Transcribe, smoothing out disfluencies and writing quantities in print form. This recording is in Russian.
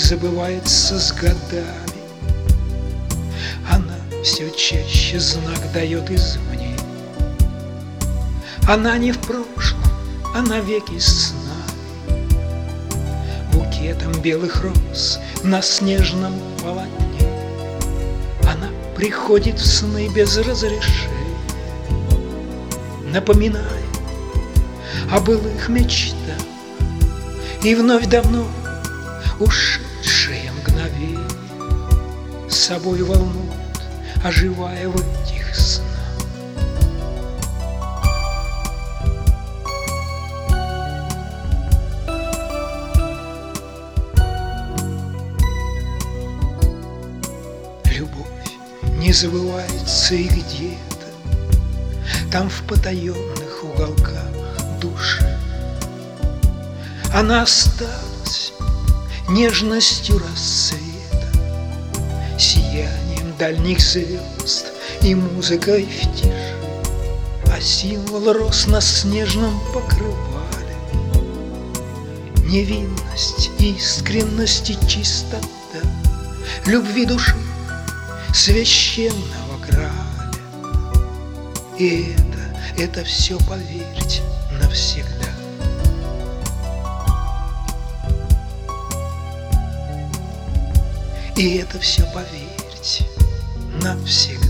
забывается с годами. Она все чаще знак дает извне. Она не в прошлом, а навеки с нами. Букетом белых роз на снежном полотне она приходит в сны без разрешения, напоминая о былых мечтах и вновь давно ушедшие мгновения с собой волнуют, оживая в этих снах. Любовь не забывается и где-то там в потаенных уголках души. Она осталась нежностью рассвета, сиянием дальних звезд и музыкой в тиши. А символ рос на снежном покрывале. Невинность, искренность и чистота любви души священного Грааля. И это все, поверьте, навсегда. И это все, поверьте, навсегда.